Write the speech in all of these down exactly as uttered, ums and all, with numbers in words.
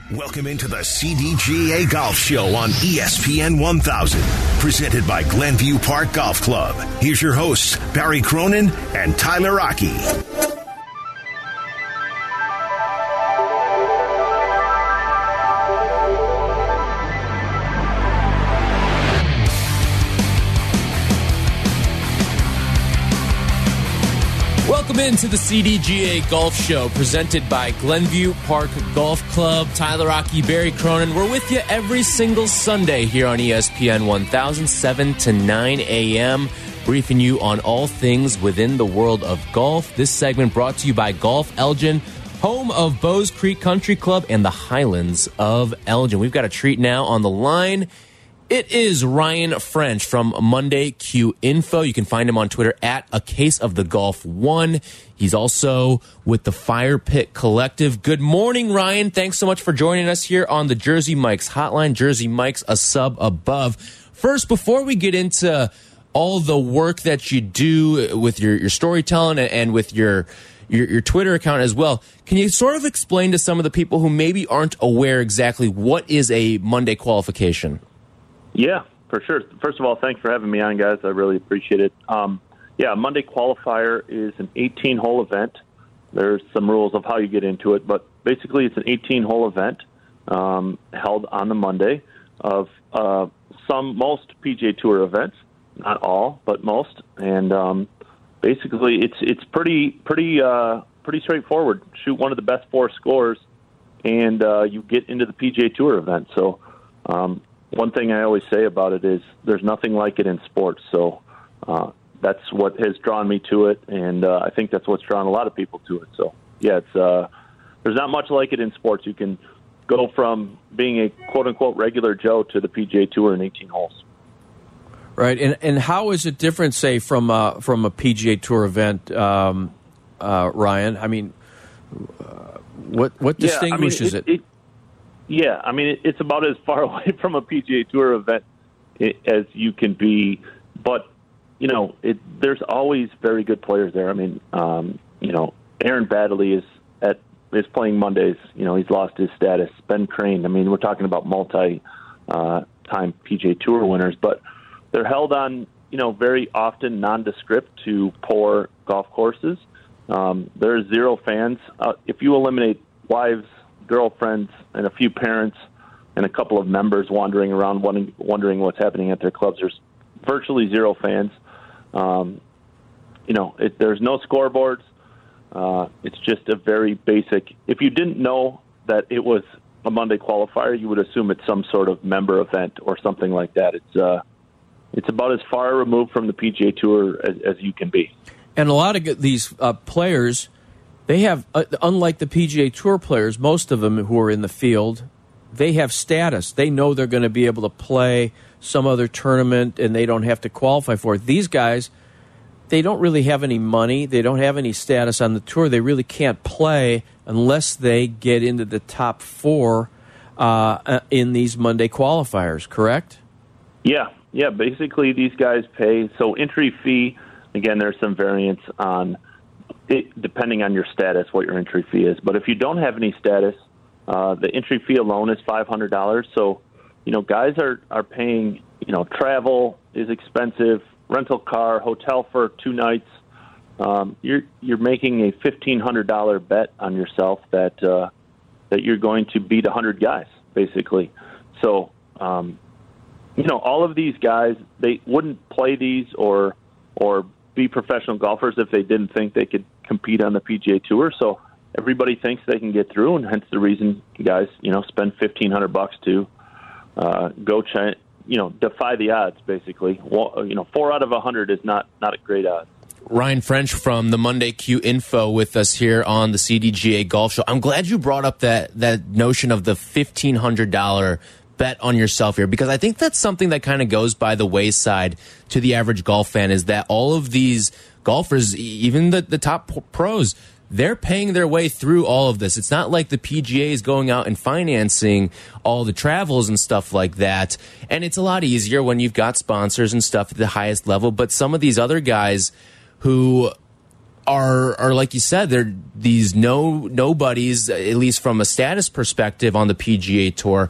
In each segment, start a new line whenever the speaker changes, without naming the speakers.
Welcome into the C D G A Golf Show on E S P N one thousand, presented by Glenview Park Golf Club. Here's your hosts, Barry Cronin and Tyler Rocky.
Welcome into the C D G A Golf Show, presented by Glenview Park Golf Club. Tyler Rocky, Barry Cronin. We're with you every single Sunday here on E S P N one thousand, seven to nine a.m., briefing you on all things within the world of golf. This segment brought to you by Golf Elgin, home of Bowes Creek Country Club and the Highlands of Elgin. We've got a treat now on the line. It is Ryan French from Monday Q Info. You can find him on Twitter at A Case of the Golf One. He's also with the Fire Pit Collective. Good morning, Ryan. Thanks so much for joining us here on the Jersey Mike's Hotline. Jersey Mike's a sub above. First, before we get into all the work that you do with your, your storytelling and with your, your your Twitter account as well, can you sort of explain to some of the people who maybe aren't aware exactly what is a Monday qualification?
Yeah, for sure. First of all, thanks for having me on, guys. I really appreciate it. Um, yeah, Monday Qualifier is an eighteen-hole event. There's some rules of how you get into it, but basically it's an eighteen-hole event um, held on the Monday of uh, some, most P G A Tour events, not all, but most. And um, basically it's it's pretty pretty uh, pretty straightforward. Shoot one of the best four scores, and uh, you get into the P G A Tour event. So um, one thing I always say about it is there's nothing like it in sports. So uh, that's what has drawn me to it, and uh, I think that's what's drawn a lot of people to it. So, yeah, it's uh, there's not much like it in sports. You can go from being a quote-unquote regular Joe to the P G A Tour in eighteen holes.
Right, and and how is it different, say, from uh, from a P G A Tour event, um, uh, Ryan? I mean, uh, what what distinguishes
yeah, I mean, it, it? it Yeah, I mean, it's about as far away from a P G A Tour event as you can be. But, you know, it, there's always very good players there. I mean, um, you know, Aaron Baddeley is at is playing Mondays. You know, he's lost his status. Ben Crane, I mean, we're talking about multi-time uh, P G A Tour winners. But they're held on, you know, very often nondescript to poor golf courses. Um, there are zero fans. Uh, if you eliminate wives, girlfriends, and a few parents and a couple of members wandering around wondering, wondering what's happening at their clubs, there's virtually zero fans. Um, you know, it, there's no scoreboards. Uh, it's just a very basic. If you didn't know that it was a Monday qualifier, you would assume it's some sort of member event or something like that. It's uh, it's about as far removed from the P G A Tour as, as you can be.
And a lot of these uh, players, they have, uh, unlike the P G A Tour players, most of them who are in the field, they have status. They know they're going to be able to play some other tournament, and they don't have to qualify for it. These guys, they don't really have any money. They don't have any status on the tour. They really can't play unless they get into the top four uh, in these Monday qualifiers, correct?
Yeah, yeah. Basically, these guys pay. So entry fee, again, there's some variance on it, depending on your status, what your entry fee is. But if you don't have any status, uh, the entry fee alone is five hundred dollars. So, you know, guys are, are paying, you know, travel is expensive, rental car, hotel for two nights. Um, you're you're making a fifteen hundred dollars bet on yourself that uh, that you're going to beat one hundred guys, basically. So, um, you know, all of these guys, they wouldn't play these or or be professional golfers if they didn't think they could compete on the P G A Tour. So everybody thinks they can get through, and hence the reason guys, you know, spend fifteen hundred bucks to uh, go, ch- you know, defy the odds. Basically, well, you know, four out of a hundred is not not a great odds.
Ryan French from the Monday Q Info with us here on the C D G A Golf Show. I'm glad you brought up that that notion of the fifteen hundred dollars bet on yourself here, because I think that's something that kind of goes by the wayside to the average golf fan, is that all of these golfers, even the, the top pros, they're paying their way through all of this. It's not like the P G A is going out and financing all the travels and stuff like that. And it's a lot easier when you've got sponsors and stuff at the highest level. But some of these other guys who are are like you said, they're these no nobodies, at least from a status perspective on the P G A Tour.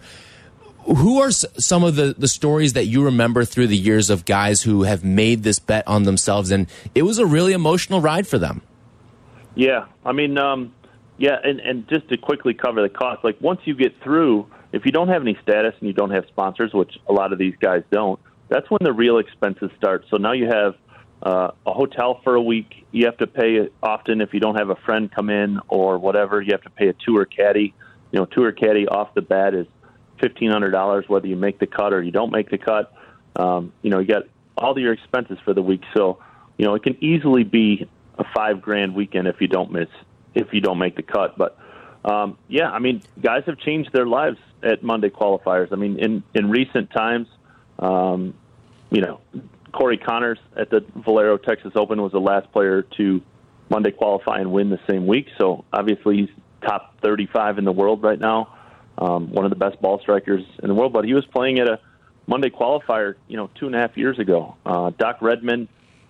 Who are some of the, the stories that you remember through the years of guys who have made this bet on themselves, and it was a really emotional ride for them?
Yeah, I mean, um, yeah, and, and just to quickly cover the cost, like once you get through, if you don't have any status and you don't have sponsors, which a lot of these guys don't, that's when the real expenses start. So now you have uh, a hotel for a week. You have to pay often if you don't have a friend come in or whatever. You have to pay a tour caddy. You know, tour caddy off the bat is fifteen hundred dollars whether you make the cut or you don't make the cut. Um, you know, you got all of your expenses for the week. So, you know, it can easily be a five grand weekend if you don't miss, if you don't make the cut. But, um, yeah, I mean, guys have changed their lives at Monday qualifiers. I mean, in, in recent times, um, you know, Corey Connors at the Valero Texas Open was the last player to Monday qualify and win the same week. So obviously he's top thirty-five in the world right now. Um, one of the best ball strikers in the world, but he was playing at a Monday qualifier, you know, two and a half years ago. Uh, Doc Redman,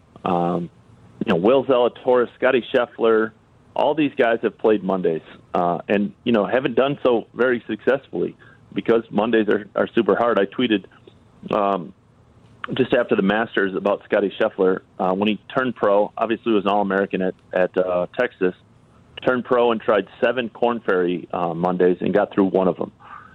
um, you know, Will Zalatoris, Scotty Scheffler, all these guys have played Mondays, uh, and you know, haven't done so very successfully because Mondays are, are super hard. I tweeted um, just after the Masters about Scotty Scheffler uh, when he turned pro. Obviously, he was an All-American at at uh, Texas. Turned pro and tried seven Korn Ferry uh, Mondays and got through one of them.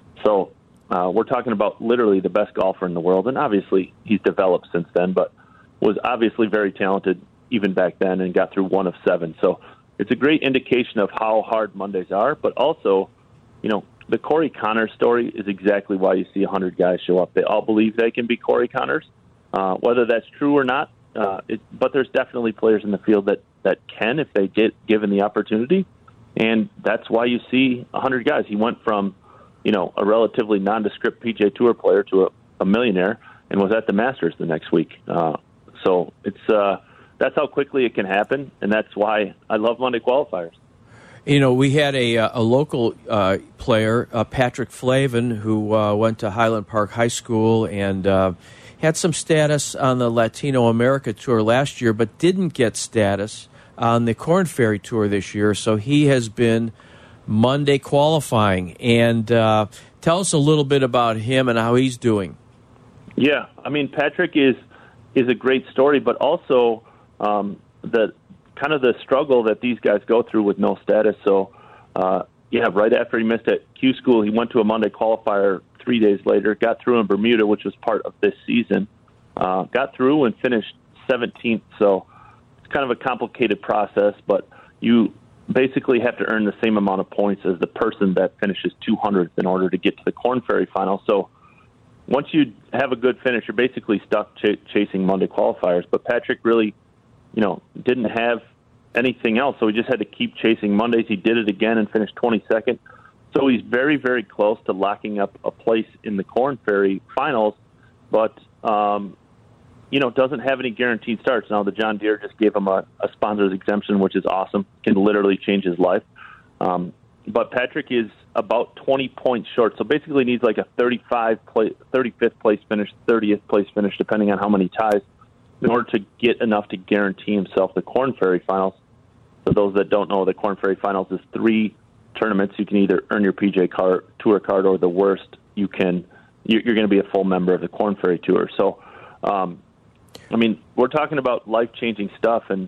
So uh, we're talking about literally the best golfer in the world, and obviously he's developed since then, but was obviously very talented even back then and got through one of seven. So it's a great indication of how hard Mondays are, but also, you know, the Corey Connors story is exactly why you see one hundred guys show up. They all believe they can be Corey Connors, uh, whether that's true or not. Uh, it, but there's definitely players in the field that, that can if they get given the opportunity, and that's why you see one hundred guys. He went from, you know, a relatively nondescript P G A Tour player to a, a millionaire and was at the Masters the next week. Uh, so it's uh, that's how quickly it can happen, and that's why I love Monday qualifiers.
You know, we had a, a local uh, player, uh, Patrick Flavin, who uh, went to Highland Park High School and uh, had some status on the Latino America Tour last year, but didn't get status on the Korn Ferry Tour this year. So he has been Monday qualifying. And uh, tell us a little bit about him and how he's doing.
Yeah, I mean, Patrick is is a great story, but also um, the kind of the struggle that these guys go through with no status. So, uh, yeah, right after he missed at Q School, he went to a Monday qualifier three days later, got through in Bermuda, which was part of this season, uh, got through and finished seventeenth. So it's kind of a complicated process, but you basically have to earn the same amount of points as the person that finishes two hundredth in order to get to the Korn Ferry final. So once you have a good finish, you're basically stuck ch- chasing Monday qualifiers. But Patrick really, you know, didn't have anything else, so he just had to keep chasing Mondays. He did it again and finished twenty-second. So he's very, very close to locking up a place in the Korn Ferry finals, but, um, you know, doesn't have any guaranteed starts. Now, the John Deere just gave him a, a sponsor's exemption, which is awesome. Can literally change his life. Um, but Patrick is about twenty points short, so basically needs like a thirty-five place, thirty-fifth place finish, thirtieth place finish, depending on how many ties, in order to get enough to guarantee himself the Korn Ferry finals. For those that don't know, the Korn Ferry finals is three tournaments. You can either earn your P G A card, Tour card, or the worst, you can you're, you're going to be a full member of the Korn Ferry Tour. So, um, I mean, we're talking about life-changing stuff. And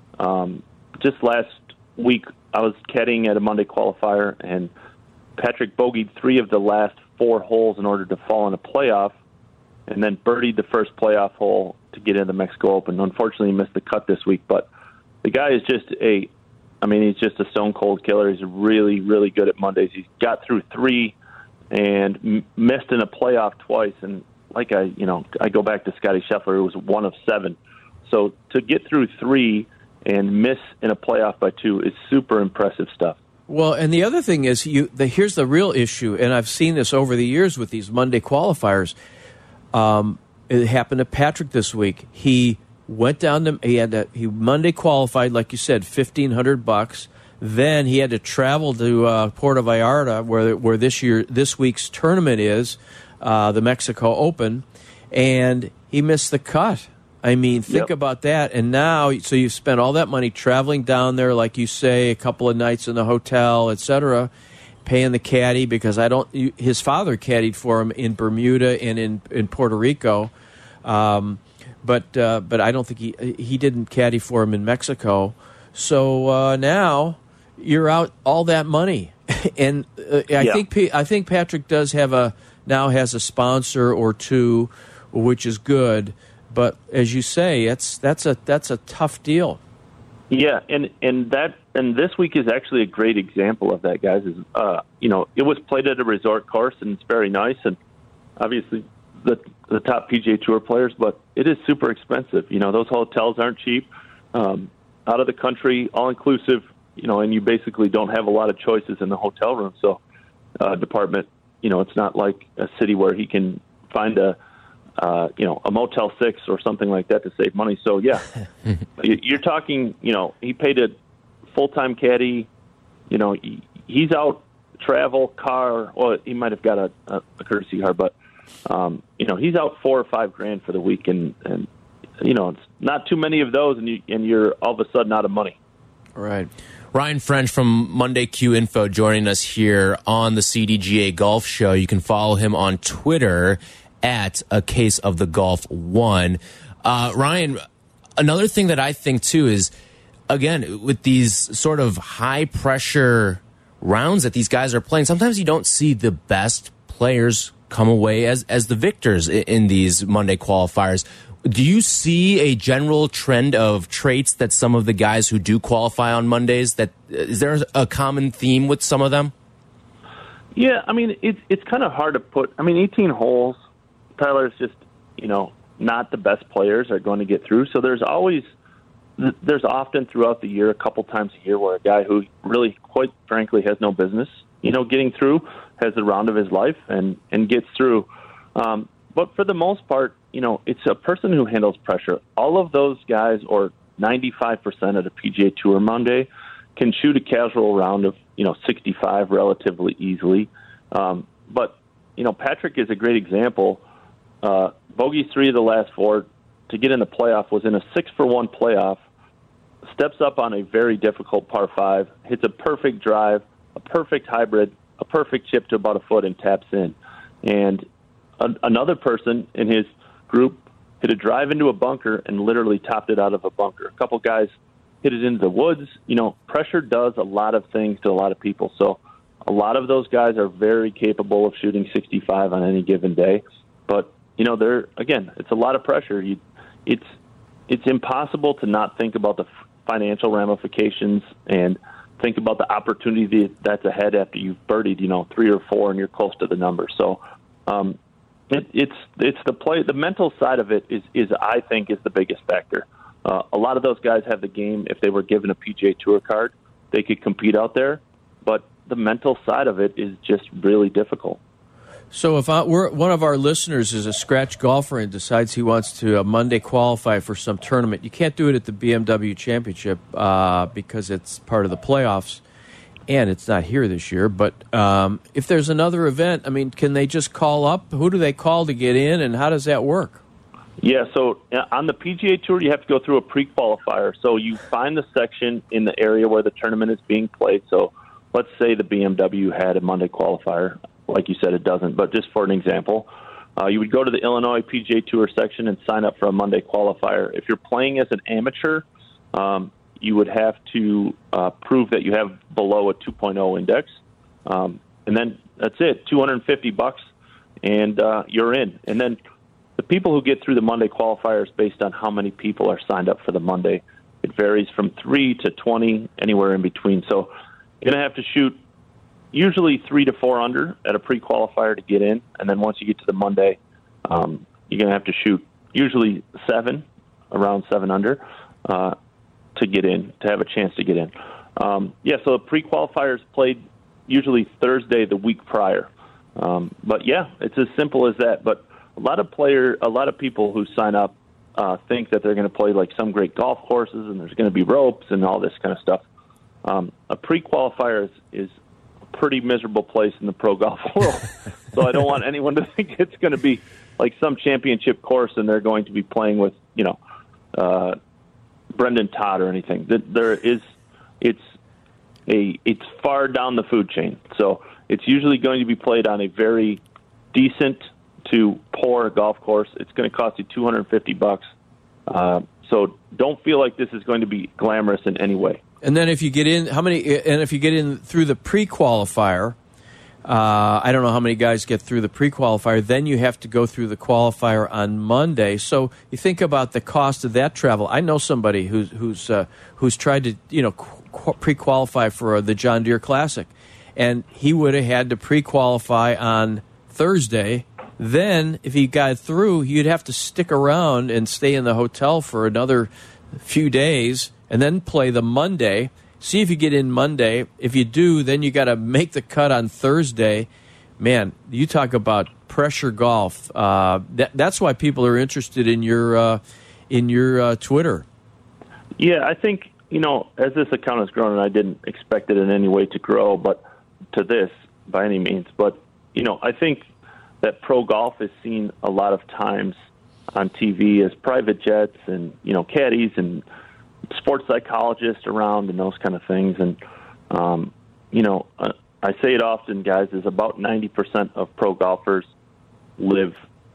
um, just last week, I was caddying at a Monday qualifier, and Patrick bogeyed three of the last four holes in order to fall in a playoff, and then birdied the first playoff hole to get into the Mexico Open. Unfortunately, he missed the cut this week, but the guy is just a I mean, he's just a stone-cold killer. He's really, really good at Mondays. He's got through three and m- missed in a playoff twice. And like I, you know, I go back to Scotty Scheffler, who was one of seven. So to get through three and miss in a playoff by two is super impressive stuff.
Well, and the other thing is, you. The, here's the real issue, and I've seen this over the years with these Monday qualifiers. Um, it happened to Patrick this week. He went down to he had to, he Monday qualified, like you said, fifteen hundred bucks. Then he had to travel to uh, Puerto Vallarta, where where this year this week's tournament is, uh, the Mexico Open, and he missed the cut. I mean, think
Yep.
about that. And now, so you've spent all that money traveling down there, like you say, a couple of nights in the hotel, et cetera, paying the caddy, because I don't. You, his father caddied for him in Bermuda and in in Puerto Rico, um, but uh, but I don't think he he didn't caddy for him in Mexico. So uh, now you're out all that money, and uh, I
Yeah.
think P- I think Patrick does have a now has a sponsor or two, which is good. But as you say, that's that's a that's a tough deal.
Yeah, and and that and this week is actually a great example of that, guys. Is uh, you know, it was played at a resort course, and it's very nice, and obviously the the top P G A Tour players, but it is super expensive. You know, those hotels aren't cheap. Um, out of the country, all inclusive. You know, and you basically don't have a lot of choices in the hotel room. So, uh, department, you know, it's not like a city where he can find a Uh, you know, a Motel six or something like that to save money. So, yeah, you're talking, you know, he paid a full-time caddy. You know, he, he's out travel, car. Well, he might have got a, a, a courtesy car, but, um, you know, he's out four or five grand for the week. And, and you know, it's not too many of those, and, you, and you're all of a sudden out of money.
Right.
Ryan French from Monday Q Info joining us here on the C D G A Golf Show. You can follow him on Twitter at A Case of the Golf One. Uh, Ryan, another thing that I think too is, again, with these sort of high pressure rounds that these guys are playing, sometimes you don't see the best players come away as as the victors in, in these Monday qualifiers. Do you see a general trend of traits that some of the guys who do qualify on Mondays, that is there a common theme with some of them?
Yeah, I mean, it's it's kind of hard to put. I mean, eighteen holes, Tyler, is just, you know, not the best players are going to get through. So there's always, there's often throughout the year, a couple times a year, where a guy who really, quite frankly, has no business, you know, getting through, has the round of his life and, and gets through. Um, but for the most part, you know, it's a person who handles pressure. All of those guys, or ninety-five percent of the P G A Tour Monday, can shoot a casual round of, you know, sixty-five relatively easily. Um, but, you know, Patrick is a great example. Uh, bogey three of the last four to get in the playoff, was in a six for one playoff, steps up on a very difficult par five, hits a perfect drive, a perfect hybrid, a perfect chip to about a foot, and taps in. And a, another person in his group hit a drive into a bunker and literally topped it out of a bunker. A couple guys hit it into the woods. You know, pressure does a lot of things to a lot of people. So a lot of those guys are very capable of shooting sixty-five on any given day. But you know, they're, again, it's a lot of pressure. You, it's it's impossible to not think about the financial ramifications and think about the opportunity that's ahead after you've birdied, you know, three or four and you're close to the number. So um, it, it's it's the play, the mental side of it is is I think is the biggest factor. Uh, a lot of those guys have the game. If they were given a P G A Tour card, they could compete out there. But the mental side of it is just really difficult.
So if I, we're, one of our listeners is a scratch golfer and decides he wants to uh, Monday qualify for some tournament, you can't do it at the B M W Championship uh, because it's part of the playoffs, and it's not here this year. But um, if there's another event, I mean, can they just call up? Who do they call to get in, and how does that work?
Yeah, so on the P G A Tour, you have to go through a pre-qualifier. So you find the section in the area where the tournament is being played. So let's say the B M W had a Monday qualifier. Like you said, it doesn't, but just for an example, uh, you would go to the Illinois P G A Tour section and sign up for a Monday qualifier. If you're playing as an amateur, um, you would have to uh, prove that you have below a two point oh index, um, and then that's it, two hundred fifty bucks, and uh, you're in. And then the people who get through the Monday qualifiers, based on how many people are signed up for the Monday, it varies from three to twenty, anywhere in between. So you're going to have to shoot usually three to four under at a pre-qualifier to get in, and then once you get to the Monday, um, you're going to have to shoot usually seven, around seven under, uh, to get in, to have a chance to get in. Um, yeah, so the pre-qualifiers played usually Thursday the week prior. Um, but yeah, it's as simple as that. But a lot of player, a lot of people who sign up uh, think that they're going to play like some great golf courses and there's going to be ropes and all this kind of stuff. Um, a pre-qualifier is, is pretty miserable place in the pro golf world. So I don't want anyone to think it's going to be like some championship course and they're going to be playing with, you know, uh, Brendan Todd or anything. There is, it's a, it's far down the food chain. So it's usually going to be played on a very decent to poor golf course. It's going to cost you two hundred fifty bucks. Uh, so don't feel like this is going to be glamorous in any way.
And then if you get in, how many? And if you get in through the pre-qualifier, uh, I don't know how many guys get through the pre-qualifier. Then you have to go through the qualifier on Monday. So you think about the cost of that travel. I know somebody who's who's uh, who's tried to you know qu- pre-qualify for the John Deere Classic, and he would have had to pre-qualify on Thursday. Then, if he got through, you'd have to stick around and stay in the hotel for another few days and then play the Monday. See if you get in Monday. If you do, then you got to make the cut on Thursday. Man, you talk about pressure golf. Uh, that, that's why people are interested in your uh, in your uh, Twitter.
Yeah, I think, you know, as this account has grown, and I didn't expect it in any way to grow, but to this by any means. But, you know, I think that pro golf is seen a lot of times on T V as private jets and, you know, caddies and sports psychologists around and those kind of things. And, um, you know, uh, I say it often, guys, is about ninety percent of pro golfers live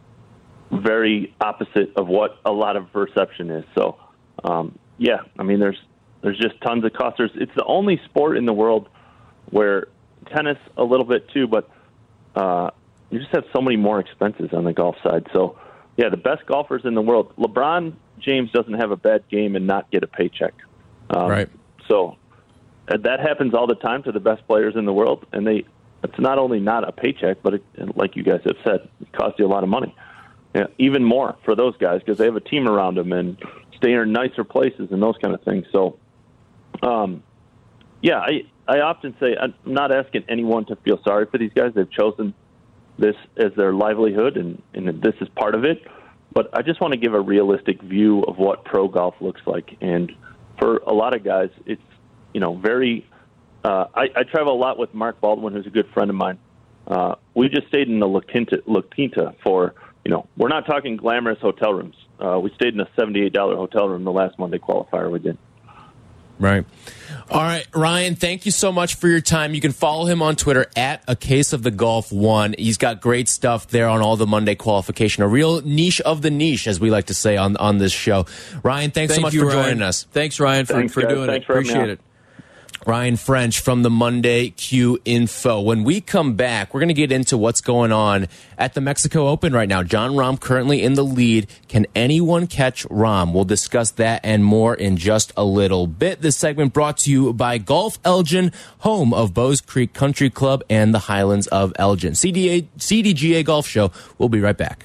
very opposite of what a lot of perception is. So, um, yeah, I mean, there's there's just tons of costs. There's, it's the only sport in the world where tennis a little bit too, but uh, you just have so many more expenses on the golf side. So, yeah, the best golfers in the world. LeBron James doesn't have a bad game and not get a paycheck. Um,
right.
So uh, that happens all the time to the best players in the world, and they it's not only not a paycheck, but it, like you guys have said, it costs you a lot of money. Yeah, even more for those guys because they have a team around them and stay in nicer places and those kind of things. So, um, yeah, I, I often say I'm not asking anyone to feel sorry for these guys. They've chosen this as their livelihood, and, and this is part of it. But I just want to give a realistic view of what pro golf looks like. And for a lot of guys, it's, you know, very uh, – I, I travel a lot with Mark Baldwin, who's a good friend of mine. Uh, we just stayed in the La Quinta, La Quinta for, you know, we're not talking glamorous hotel rooms. Uh, we stayed in a seventy-eight dollars hotel room the last Monday qualifier we did.
Right. All right, Ryan, thank you so much for your time. You can follow him on Twitter at A Case of the Golf One. He's got great stuff there on all the Monday qualification, a real niche of the niche, as we like to say on, on this show. Ryan, thanks
Thank
so much
you,
for
Ryan.
joining us.
Thanks, Ryan, for,
Thanks,
for
guys.
doing
Thanks
it.
for having me
Appreciate
on.
it.
Ryan French from the Monday Q Info. When we come back, we're going to get into what's going on at the Mexico Open right now. Jon Rahm currently in the lead. Can anyone catch Rahm? We'll discuss that and more in just a little bit. This segment brought to you by Golf Elgin, home of Bowes Creek Country Club and the Highlands of Elgin. C D A, C D G A Golf Show. We'll be right back.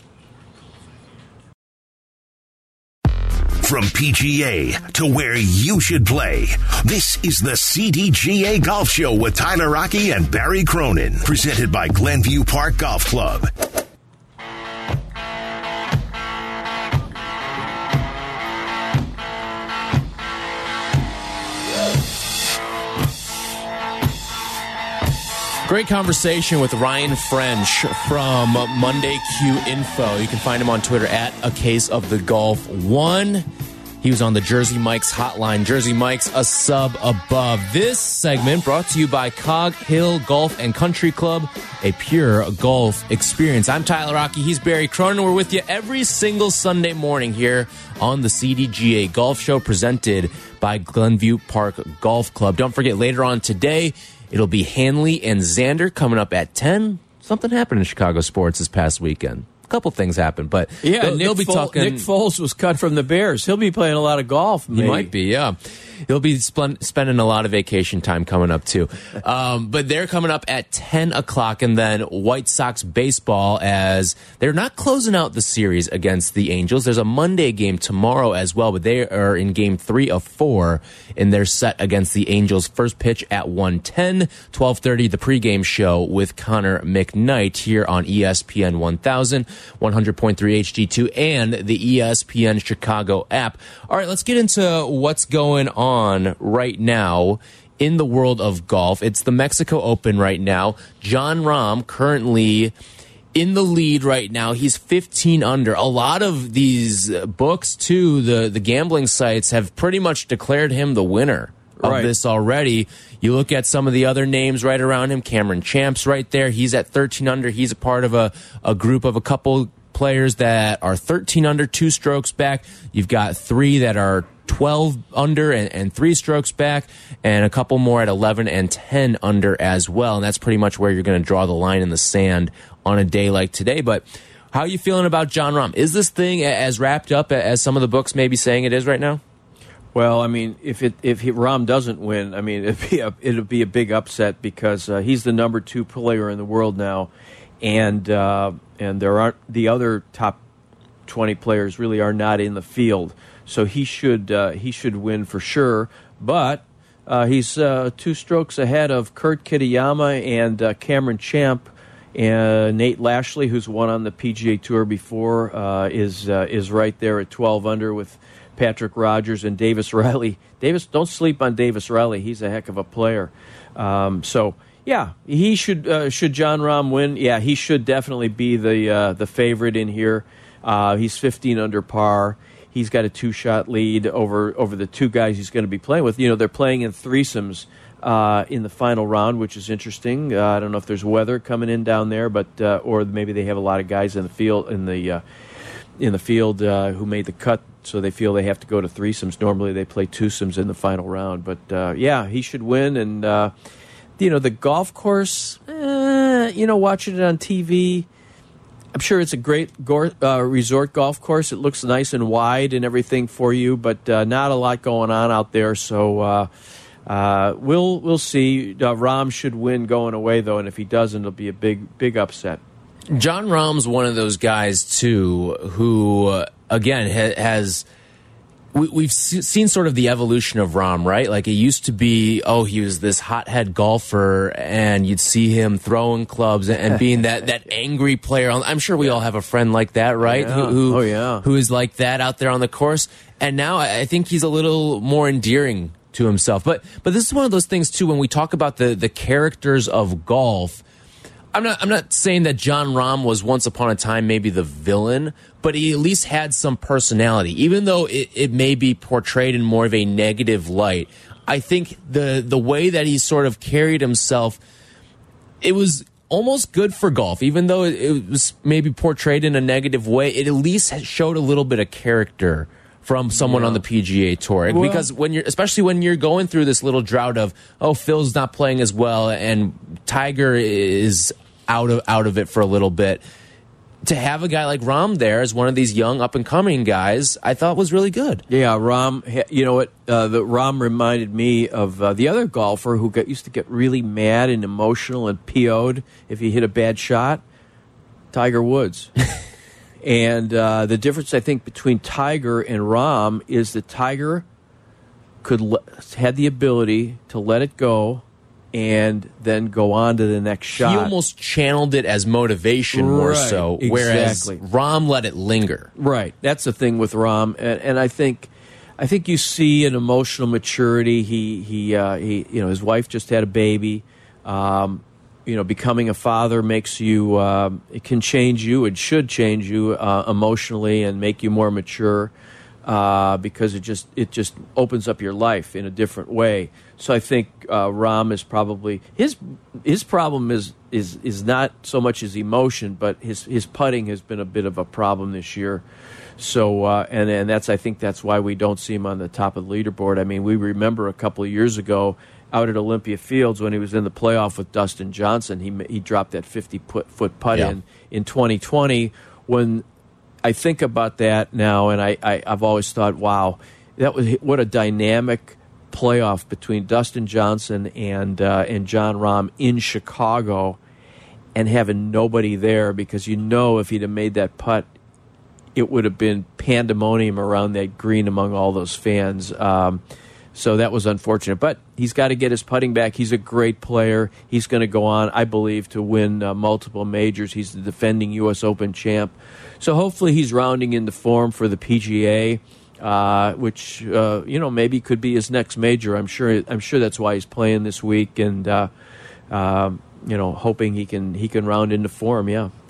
From P G A to where you should play, this is the C D G A Golf Show with Tyler Rocky and Barry Cronin, presented by Glenview Park Golf Club.
Great conversation with Ryan French from Monday Q Info. You can find him on Twitter at A Case of the Golf One. He was on the Jersey Mike's hotline. Jersey Mike's a sub above. This segment brought to you by Cog Hill Golf and Country Club, a pure golf experience. I'm Tyler Rocky. He's Barry Cronin. We're with you every single Sunday morning here on the C D G A Golf Show, presented by Glenview Park Golf Club. Don't forget, later on today, it'll be Hanley and Xander coming up at ten. Something happened in Chicago sports this past weekend. A couple things happened, but
yeah,
they'll,
Nick,
they'll be
Fol-
talking.
Nick Foles was cut from the Bears. He'll be playing a lot of golf. Maybe.
He might be, yeah. He'll be spend, spending a lot of vacation time coming up, too. Um, but they're coming up at ten o'clock, and then White Sox baseball, as they're not closing out the series against the Angels. There's a Monday game tomorrow as well, but they are in game three of four in their set against the Angels. First pitch at one ten, twelve thirty, the pregame show with Connor McKnight here on E S P N one thousand, one hundred point three H D two, and the E S P N Chicago app. All right, let's get into what's going on right now in the world of golf. It's the Mexico Open right now. Jon Rahm currently in the lead right now. He's fifteen under. A lot of these books, too, the, the gambling sites have pretty much declared him the winner of
right.
this already. You look at some of the other names right around him. Cameron Champ's right there. He's at thirteen under. He's a part of a, a group of a couple players that are thirteen under, two strokes back. You've got three that are twelve under and, and three strokes back, and a couple more at eleven and ten under as well. And that's pretty much where you're going to draw the line in the sand on a day like today. But how are you feeling about Jon Rahm? Is this thing as wrapped up as some of the books may be saying it is right now?
Well, I mean, if it if he, Rahm doesn't win, I mean, it'd be a, it'll be a big upset because uh, he's the number two player in the world now, and uh, and there aren't the other top twenty players really are not in the field. So he should uh, he should win for sure, but uh, he's uh, two strokes ahead of Kurt Kitayama and uh, Cameron Champ, and Nate Lashley, who's won on the P G A Tour before, uh, is uh, is right there at twelve under with Patrick Rogers and Davis Riley. Davis, don't sleep on Davis Riley; he's a heck of a player. Um, so yeah, he should uh, should Jon Rahm win? Yeah, he should definitely be the uh, the favorite in here. Uh, he's fifteen under par. He's got a two-shot lead over over the two guys he's going to be playing with. You know, they're playing in threesomes uh, in the final round, which is interesting. Uh, I don't know if there's weather coming in down there, but uh, or maybe they have a lot of guys in the field in the uh, in the field uh, who made the cut, so they feel they have to go to threesomes. Normally, they play twosomes in the final round. But uh, yeah, he should win. And uh, you know, the golf course. Eh, you know, watching it on T V. I'm sure it's a great go uh, resort golf course. It looks nice and wide and everything for you, but uh, not a lot going on out there. So uh, uh, we'll we'll see. Uh, Rahm should win going away though, and if he doesn't, it'll be a big big upset.
Jon Rahm's one of those guys too who, uh, again, ha has. We, we've seen sort of the evolution of Rahm, right? Like it used to be, oh, he was this hothead golfer, and you'd see him throwing clubs and being that that angry player. I'm sure we yeah. all have a friend like that, right?
Yeah.
Who, who,
oh yeah,
who is like that out there on the course. And now I think he's a little more endearing to himself. But but this is one of those things too. When we talk about the the characters of golf. I'm not, I'm not saying that Jon Rahm was once upon a time maybe the villain, but he at least had some personality. Even though it, it may be portrayed in more of a negative light, I think the, the way that he sort of carried himself, it was almost good for golf. Even though it, it was maybe portrayed in a negative way, it at least showed a little bit of character from someone yeah. on the P G A Tour. Well, because when you're, especially when you're going through this little drought of, oh, Phil's not playing as well and Tiger is out of out of it for a little bit, to have a guy like Rahm there as one of these young up and coming guys, I thought was really good.
Yeah, Rahm. You know what? Uh, the Rahm reminded me of uh, the other golfer who got, used to get really mad and emotional and P O'd if he hit a bad shot. Tiger Woods. And uh, the difference, I think, between Tiger and Rahm is that Tiger could had the ability to let it go and then go on to the next shot.
He almost channeled it as motivation more
right,
so,
exactly.
whereas Rahm let it linger.
Right, that's the thing with Rahm, and, and I think, I think you see an emotional maturity. He, he, uh, he, you know, his wife just had a baby. Um, You know, becoming a father makes you, uh, it can change you, it should change you uh, emotionally and make you more mature uh, because it just it just opens up your life in a different way. So I think uh, Rahm is probably, his his problem is is is not so much his emotion, but his, his putting has been a bit of a problem this year. So, uh, and, and that's, I think that's why we don't see him on the top of the leaderboard. I mean, we remember a couple of years ago, out at Olympia Fields when he was in the playoff with Dustin Johnson, he he dropped that fifty foot putt yeah. in in twenty twenty. When I think about that now, and I, I I've always thought, wow, that was what a dynamic playoff between Dustin Johnson and uh, and Jon Rahm in Chicago, and having nobody there, because you know if he'd have made that putt, it would have been pandemonium around that green among all those fans. Um, So that was unfortunate. But he's got to get his putting back. He's a great player. He's going to go on, I believe, to win uh, multiple majors. He's the defending U S Open champ. So hopefully he's rounding into form for the P G A, uh, which, uh, you know, maybe could be his next major. I'm sure I'm sure that's why he's playing this week and, uh, uh, you know, hoping he can, he can round into form, yeah.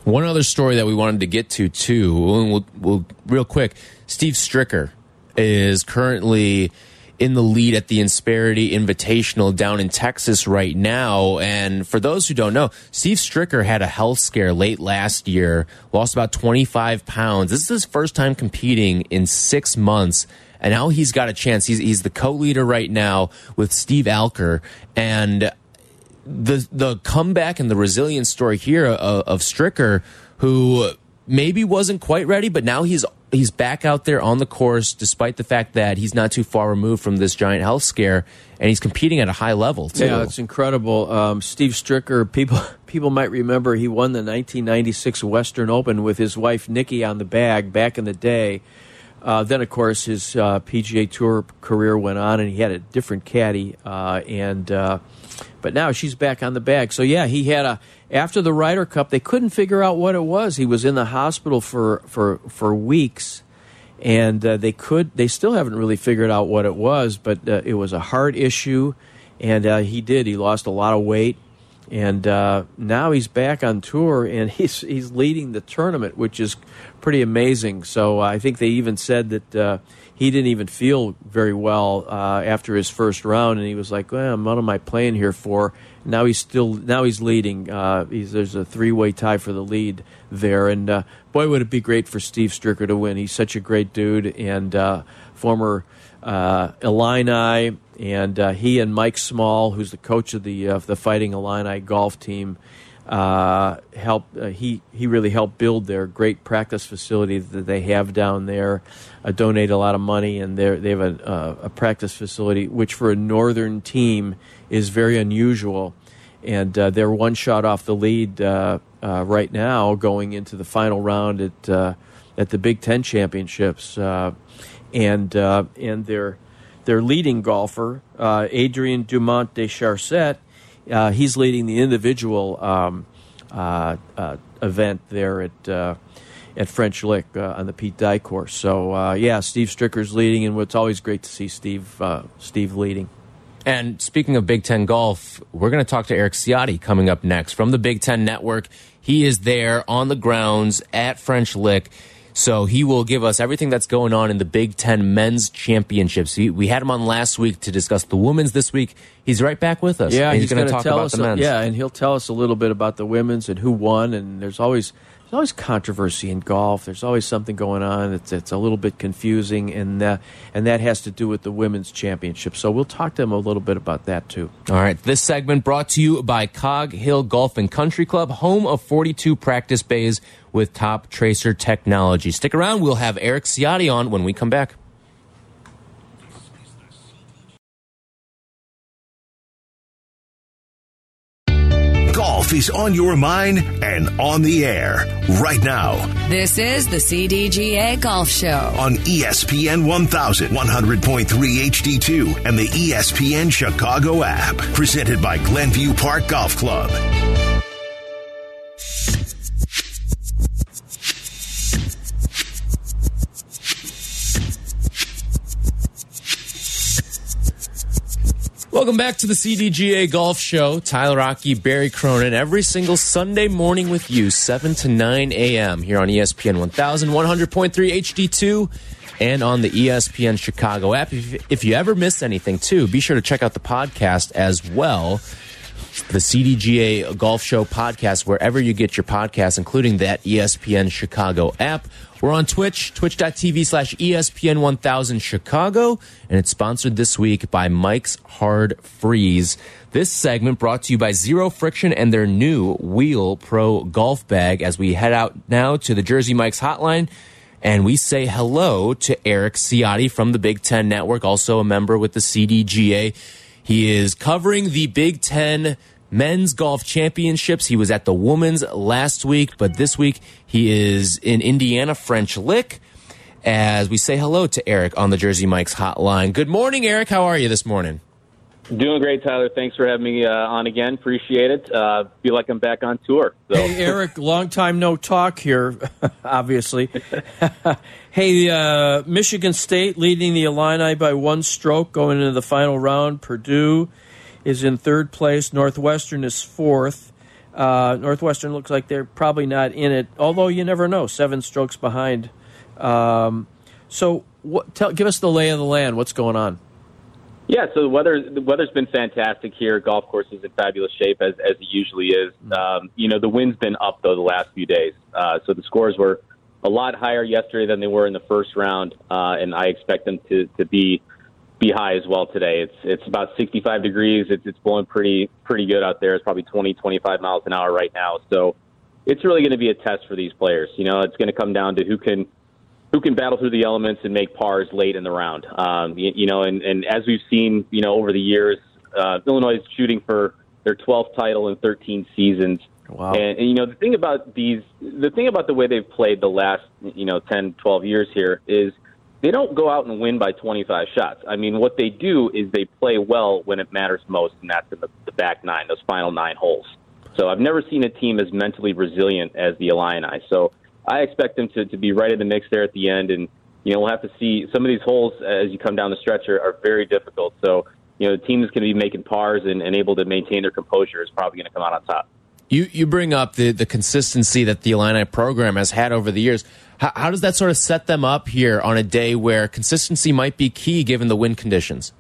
One other story that we wanted to get to, too, we'll, we'll, real quick, Steve Stricker is currently in the lead at the Insperity Invitational down in Texas right now. And for those who don't know, Steve Stricker had a health scare late last year, lost about twenty-five pounds. This is his first time competing in six months. And now he's got a chance. He's, he's the co-leader right now with Steve Alker. And the the comeback and the resilience story here of, of Stricker, who maybe wasn't quite ready, but now he's he's back out there on the course, despite the fact that he's not too far removed from this giant health scare, and he's competing at a high level too.
Yeah, it's incredible. Um, Steve Stricker, people people might remember he won the nineteen ninety-six Western Open with his wife Nikki on the bag back in the day. Uh, then, of course, his uh, P G A Tour career went on, and he had a different caddy. Uh, and uh, but now she's back on the bag. So yeah, he had a after the Ryder Cup. They couldn't figure out what it was. He was in the hospital for for for weeks, and uh, they could they still haven't really figured out what it was. But uh, it was a heart issue, and uh, he did. He lost a lot of weight. And uh, now he's back on tour, and he's he's leading the tournament, which is pretty amazing. So uh, I think they even said that uh, he didn't even feel very well uh, after his first round, and he was like, well, "What am I playing here for?" Now he's still now he's leading. Uh, he's, there's a three-way tie for the lead there, and uh, boy, would it be great for Steve Stricker to win. He's such a great dude, and uh, former uh, Illini. And uh, he and Mike Small, who's the coach of the uh, the Fighting Illini golf team, uh, helped. Uh, he he really helped build their great practice facility that they have down there. Uh, donate a lot of money, and they they have a, uh, a practice facility which for a northern team is very unusual. And uh, they're one shot off the lead uh, uh, right now, going into the final round at uh, at the Big Ten championships, uh, and uh, and they're. Their leading golfer, uh, Adrian Dumont de Charcet, uh, he's leading the individual um, uh, uh, event there at uh, at French Lick uh, on the Pete Dye course. So uh, yeah, Steve Stricker's leading, and it's always great to see Steve uh, Steve leading.
And speaking of Big Ten golf, we're going to talk to Eric Ciotti coming up next from the Big Ten Network. He is there on the grounds at French Lick. So he will give us everything that's going on in the Big Ten Men's Championships. He, we had him on last week to discuss the women's. This week, he's right back with us.
Yeah,
and
he's,
he's going to talk
tell
about
us,
the men's.
Yeah, and he'll tell us a little bit about the women's and who won. And there's always there's always controversy in golf. There's always something going on. It's it's a little bit confusing, and uh, and that has to do with the women's championship. So we'll talk to him a little bit about that too.
All right, this segment brought to you by Cog Hill Golf and Country Club, home of forty-two practice bays with top tracer technology. Stick around. We'll have Eric Ciotti on when we come back.
Golf is on your mind and on the air right now.
This is the C D G A Golf Show
on E S P N one thousand, one hundred point three H D two and the E S P N Chicago app. Presented by Glenview Park Golf Club.
Welcome back to the C D G A Golf Show. Tyler Rocky, Barry Cronin, every single Sunday morning with you, seven to nine a m here on E S P N one thousand, one hundred point three H D two and on the E S P N Chicago app. If, if you ever miss anything, too, be sure to check out the podcast as well. The C D G A Golf Show podcast, wherever you get your podcasts, including that E S P N Chicago app. We're on Twitch, twitch.tv slash ESPN 1000 Chicago, and it's sponsored this week by Mike's Hard Freeze. This segment brought to you by Zero Friction and their new Wheel Pro Golf Bag as we head out now to the Jersey Mike's hotline, and we say hello to Eric Ciotti from the Big Ten Network, also a member with the C D G A. He is covering the Big Ten Men's Golf Championships. He was at the women's last week, but this week he is in Indiana, French Lick, as we say hello to Eric on the Jersey Mike's hotline. Good morning, Eric. How are you this morning?
Doing great, Tyler. Thanks for having me uh, on again. Appreciate it. Uh, feel like I'm back on tour. So.
Hey, Eric, long time no talk here, obviously. Hey, uh, Michigan State leading the Illini by one stroke going into the final round. Purdue is in third place. Northwestern is fourth. Uh, Northwestern looks like they're probably not in it, although you never know. Seven strokes behind. Um, so what, tell, give us the lay of the land. What's going on?
Yeah, so the weather the weather's been fantastic here. Golf course is in fabulous shape, as as it usually is. Um, you know, the wind's been up, though, the last few days. Uh, so the scores were a lot higher yesterday than they were in the first round, uh, and I expect them to, to be be high as well today. It's it's about sixty-five degrees. It's it's blowing pretty pretty good out there. It's probably twenty, twenty-five miles an hour right now. So it's really going to be a test for these players. You know, it's going to come down to who can who can battle through the elements and make pars late in the round. Um, you, you know, and, and as we've seen, you know, over the years, uh, Illinois is shooting for their twelfth title in thirteen seasons.
Wow.
And, and, you know, the thing about these, the thing about the way they've played the last, you know, ten, twelve years here is they don't go out and win by twenty-five shots. I mean, what they do is they play well when it matters most, and that's in the, the back nine, those final nine holes. So I've never seen a team as mentally resilient as the Illini. So I expect them to, to be right in the mix there at the end. And, you know, we'll have to see. Some of these holes, as you come down the stretch, are, are very difficult. So, you know, the team is going to be making pars and, and able to maintain their composure is probably going to come out on top.
You you bring up the, the consistency that the Illini program has had over the years. How, how does that sort of set them up here on a day where consistency might be key given the wind conditions?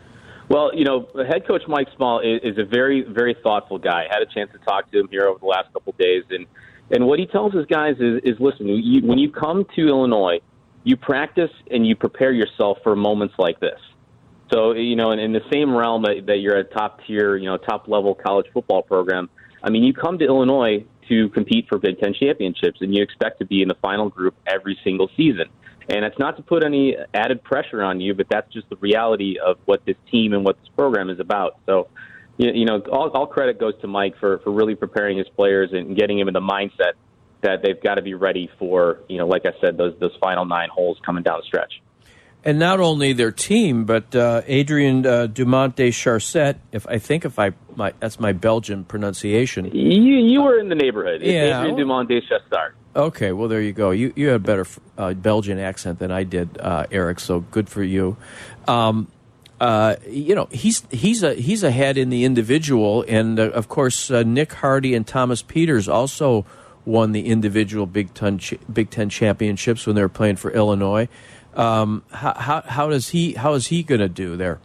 Well, you know, head coach Mike Small is, is a very, very thoughtful guy. I had a chance to talk to him here over the last couple of days, and And what he tells his guys is, is listen, you, when you come to Illinois, you practice and you prepare yourself for moments like this. So, you know, in, in the same realm that, that you're a top-tier, you know, top-level college football program, I mean, you come to Illinois to compete for Big Ten championships, and you expect to be in the final group every single season. And it's not to put any added pressure on you, but that's just the reality of what this team and what this program is about. So, you know, all, all credit goes to Mike for, for really preparing his players and getting him in the mindset that they've got to be ready for, you know, like I said, those those final nine holes coming down the stretch.
And not only their team, but uh, Adrien uh, Dumont de Charcet. If I think if I my that's my Belgian pronunciation.
You you were in the neighborhood. It's
yeah.
Adrien Dumont de Charcet.
Okay, well there you go. You you had a better uh, Belgian accent than I did, uh, Eric. So good for you. Um, Uh, you know, he's he's a he's ahead in the individual, and uh, of course uh, Nick Hardy and Thomas Peters also won the individual Big Ten ch Big Ten championships when they were playing for Illinois. Um, how, how how does he how is he going to do there?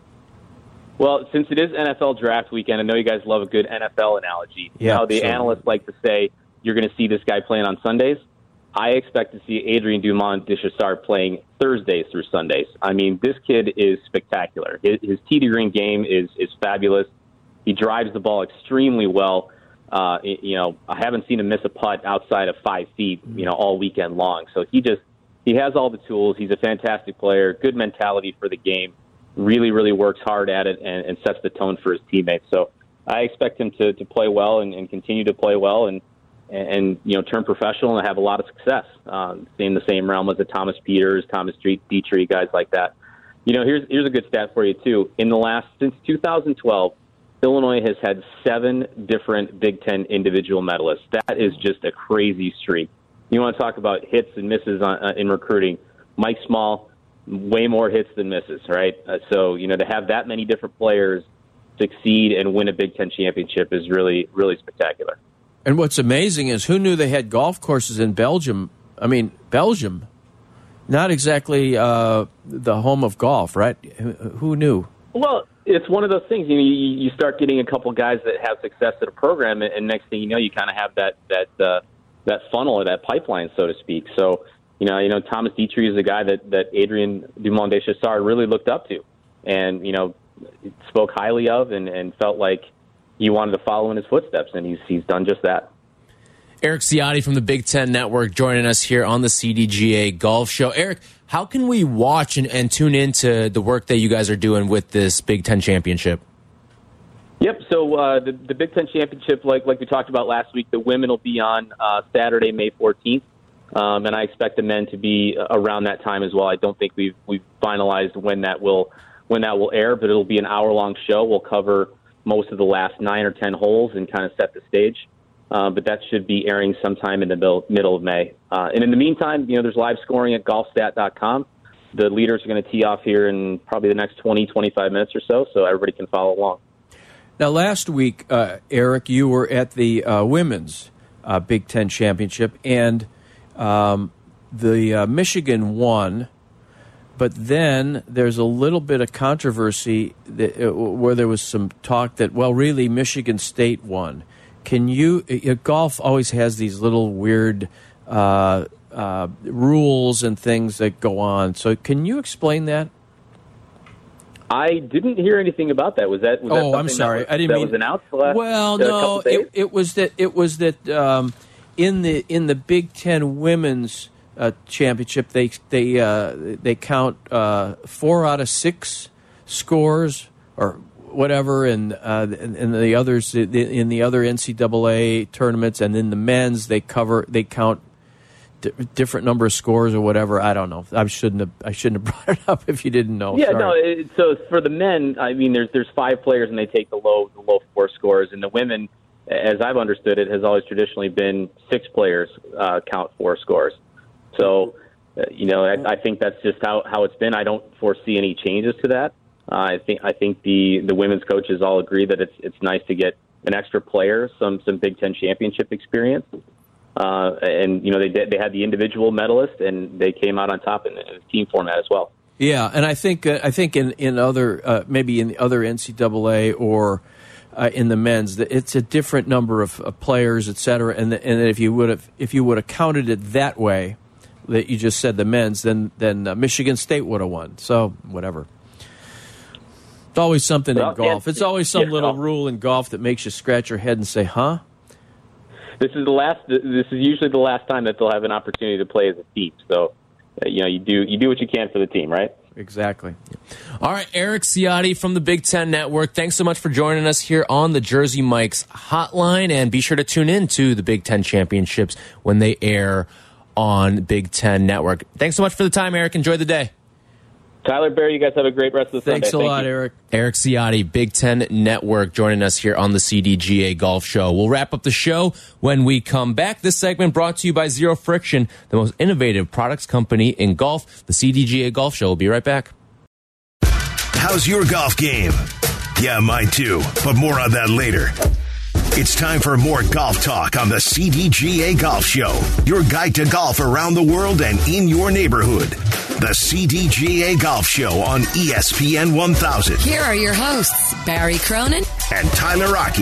Well, since it is N F L draft weekend, I know you guys love a good N F L analogy.
Yeah,
now the
so,
analysts like to say you're going to see this guy playing on Sundays. I expect to see Adrien Dumont de Charcet playing Thursdays through Sundays. I mean, this kid is spectacular. His, his tee to green game is is fabulous. He drives the ball extremely well. Uh, you know, I haven't seen him miss a putt outside of five feet, you know, all weekend long. So he just he has all the tools. He's a fantastic player, good mentality for the game. Really, really works hard at it and, and sets the tone for his teammates. So I expect him to to play well and, and continue to play well and. and, you know, turn professional and have a lot of success um, in the same realm as the Thomas Peters, Thomas Dietrich, guys like that. You know, here's here's a good stat for you, too. In the last, since two thousand twelve, Illinois has had seven different Big Ten individual medalists. That is just a crazy streak. You want to talk about hits and misses on, uh, in recruiting. Mike Small, way more hits than misses, right? Uh, so, you know, to have that many different players succeed and win a Big Ten championship is really, really spectacular.
And what's amazing is who knew they had golf courses in Belgium? I mean, Belgium, not exactly uh, the home of golf, right? Who knew?
Well, it's one of those things. You know, you, you start getting a couple guys that have success at a program, and next thing you know, you kind of have that that uh, that funnel or that pipeline, so to speak. So, you know, you know, Thomas Dietrich is a guy that that Adrien Dumont de Charcet really looked up to, and you know, spoke highly of, and, and felt like he wanted to follow in his footsteps, and he's he's done just that.
Eric Ciotti from the Big Ten Network joining us here on the C D G A Golf Show. Eric, how can we watch and, and tune into the work that you guys are doing with this Big Ten championship?
Yep. So uh, the the Big Ten championship, like like we talked about last week, the women will be on uh, Saturday, May fourteenth, um, and I expect the men to be around that time as well. I don't think we've we've finalized when that will when that will air, but it'll be an hour long show. We'll cover most of the last nine or ten holes and kind of set the stage. Uh, but that should be airing sometime in the middle, middle of May. Uh, and in the meantime, you know, there's live scoring at golf stat dot com. The leaders are going to tee off here in probably the next twenty, twenty-five minutes or so, so everybody can follow along.
Now, last week, uh, Eric, you were at the uh, women's uh, Big Ten championship, and um, the uh, Michigan won. But then there's a little bit of controversy that, uh, where there was some talk that, well, really, Michigan State won. Can you? Uh, golf always has these little weird uh, uh, rules and things that go on. So, can you explain that?
I didn't hear anything about that. Was that? Was
oh,
that
I'm sorry.
Was,
I didn't
that
mean
was announced the last.
Well,
uh,
no, it, it was that it was that um, in the in the Big Ten women's uh, championship, they they uh, they count uh, four out of six scores or whatever, and uh, and, and the others in the other N C double A tournaments, and in the men's they cover they count different number of scores or whatever. I don't know. I shouldn't have. I shouldn't have brought it up if you didn't know.
Yeah,
Sorry.
no. It, so for the men, I mean, there's there's five players and they take the low the low four scores, and the women, as I've understood it, has always traditionally been six players uh, count four scores. So, uh, you know, I, I think that's just how, how it's been. I don't foresee any changes to that. Uh, I think I think the, the women's coaches all agree that it's it's nice to get an extra player, some some Big Ten championship experience. Uh, and, you know, they they had the individual medalist, and they came out on top in the team format as well.
Yeah, and I think uh, I think in, in other, uh, maybe in the other N C double A or uh, in the men's, it's a different number of, of players, et cetera. And, the, and if you would have if you would have counted it that way, that you just said the men's, then, then uh, Michigan State would have won. So, whatever. It's always something well, in golf. It's always some yeah, little no. rule in golf that makes you scratch your head and say, huh?
This is the last. This is usually the last time that they'll have an opportunity to play as a team. So, uh, you know, you do you do what you can for the team, right?
Exactly.
All right, Eric Ciotti from the Big Ten Network. Thanks so much for joining us here on the Jersey Mike's Hotline, and be sure to tune in to the Big Ten Championships when they air on Big Ten Network. Thanks so much for the time, Eric. Enjoy the day.
Tyler, Barry, you guys have a great rest of the
Thanks
Sunday.
Thanks a lot,
Thank
Eric.
Eric Ciotti, Big Ten Network, joining us here on the C D G A Golf Show. We'll wrap up the show when we come back. This segment brought to you by Zero Friction, the most innovative products company in golf. The C D G A Golf Show will be right back.
How's your golf game? Yeah, mine too, but more on that later. It's time for more golf talk on the C D G A Golf Show, your guide to golf around the world and in your neighborhood. The C D G A Golf Show on E S P N one thousand.
Here are your hosts, Barry Cronin
and Tyler Rocky.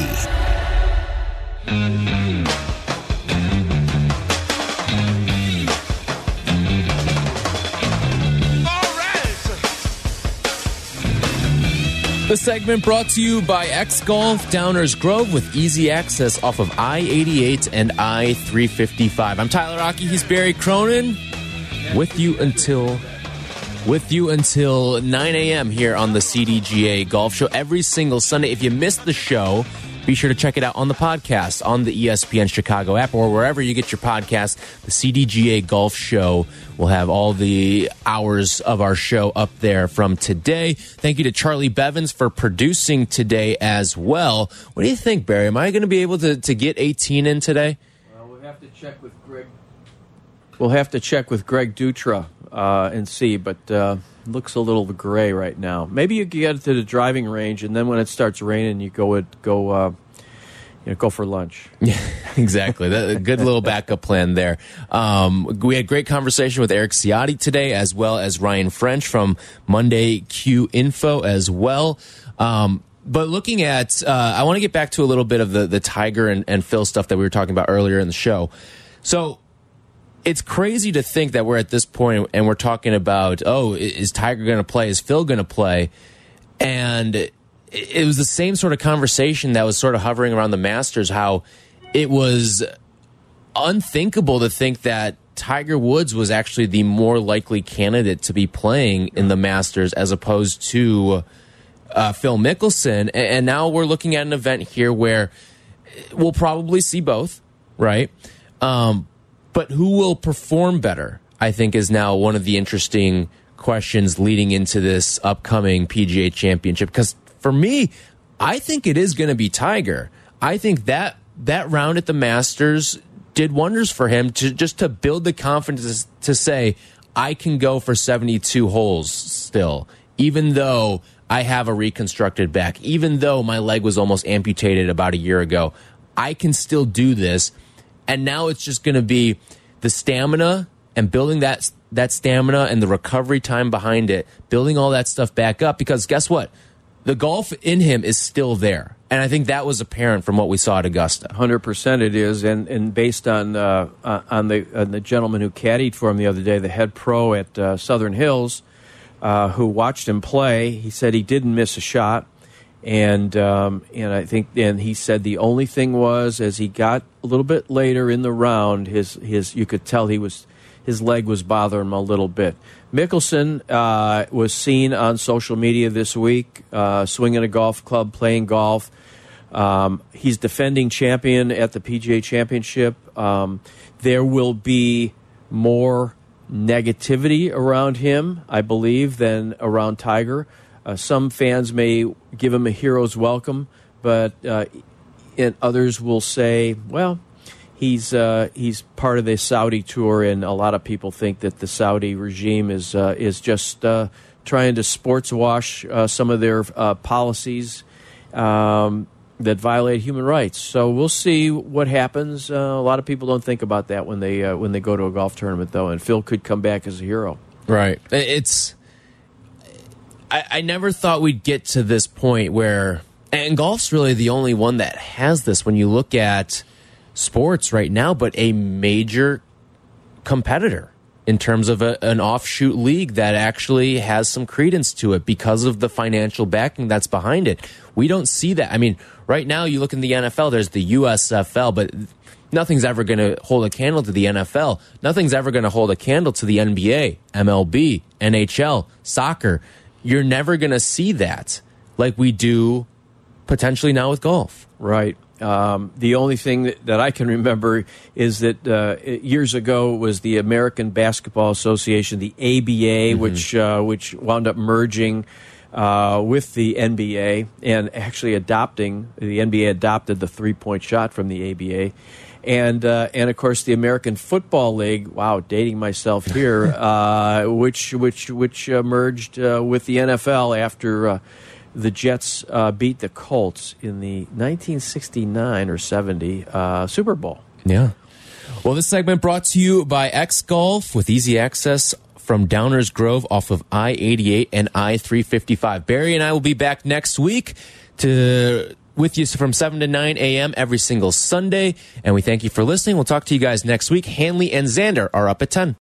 The segment brought to you by X Golf Downers Grove with easy access off of I eighty-eight and I three fifty-five. I'm Tyler Rocky. He's Barry Cronin. With you until with you until nine a.m. here on the C D G A Golf Show every single Sunday. If you missed the show, be sure to check it out on the podcast, on the E S P N Chicago app, or wherever you get your podcast. The C D G A Golf Show will have all the hours of our show up there from today. Thank you to Charlie Bevins for producing today as well. What do you think, Barry? Am I going to be able to, to get eighteen in today?
Well, we'll have to check with Greg. We'll have to check with Greg Dutra uh, and see, but uh, looks a little gray right now. Maybe you get to the driving range, and then when it starts raining, you go at, go uh, you know, go for lunch.
Yeah, exactly. That, a good little backup plan there. Um, we had great conversation with Eric Ciotti today, as well as Ryan French from Monday Q Info as well. Um, but looking at, uh, I want to get back to a little bit of the, the Tiger and, and Phil stuff that we were talking about earlier in the show. So it's crazy to think that we're at this point and we're talking about, oh, is Tiger going to play? Is Phil going to play? And it was the same sort of conversation that was sort of hovering around the Masters, how it was unthinkable to think that Tiger Woods was actually the more likely candidate to be playing in the Masters as opposed to uh, Phil Mickelson. And now we're looking at an event here where we'll probably see both, right? Um, but who will perform better, I think, is now one of the interesting questions leading into this upcoming P G A Championship. Because for me, I think it is going to be Tiger. I think that that round at the Masters did wonders for him to just to build the confidence to say, I can go for seventy-two holes still, even though I have a reconstructed back. Even though my leg was almost amputated about a year ago, I can still do this. And now it's just going to be the stamina and building that that stamina and the recovery time behind it, building all that stuff back up. Because guess what? The golf in him is still there. And I think that was apparent from what we saw at Augusta.
one hundred percent it is. And, and based on uh, on, the, on the gentleman who caddied for him the other day, the head pro at uh, Southern Hills, uh, who watched him play, he said he didn't miss a shot. And um, and I think and he said the only thing was, as he got a little bit later in the round, his his you could tell he was his leg was bothering him a little bit. Mickelson uh, was seen on social media this week, uh, swinging a golf club, playing golf. Um, he's defending champion at the P G A Championship. Um, there will be more negativity around him, I believe, than around Tiger. Uh, some fans may give him a hero's welcome, but uh, and others will say, well, he's uh, he's part of the Saudi tour, and a lot of people think that the Saudi regime is uh, is just uh, trying to sports wash uh, some of their uh, policies um, that violate human rights. So we'll see what happens. Uh, a lot of people don't think about that when they uh, when they go to a golf tournament, though, and Phil could come back as a hero.
Right. It's. I, I never thought we'd get to this point where, and golf's really the only one that has this when you look at sports right now, but a major competitor in terms of a, an offshoot league that actually has some credence to it because of the financial backing that's behind it. We don't see that. I mean, right now you look in the N F L, there's the U S F L, but nothing's ever going to hold a candle to the N F L. Nothing's ever going to hold a candle to the N B A, M L B, N H L, soccer. You're never going to see that like we do potentially now with golf.
Right. Um, the only thing that, that I can remember is that uh, years ago it was the American Basketball Association, the A B A, mm-hmm. which uh, which wound up merging uh, with the N B A and actually adopting, the N B A adopted the three-point shot from the A B A. And, uh, and of course, the American Football League, wow, dating myself here, uh, which which which uh, merged uh, with the N F L after uh, the Jets uh, beat the Colts in the nineteen sixty-nine or seventy uh, Super Bowl.
Yeah. Well, this segment brought to you by X Golf with easy access from Downers Grove off of I eighty-eight and I three fifty-five. Barry and I will be back next week to... with you from seven to nine a m every single Sunday. And we thank you for listening. We'll talk to you guys next week. Hanley and Xander are up at ten.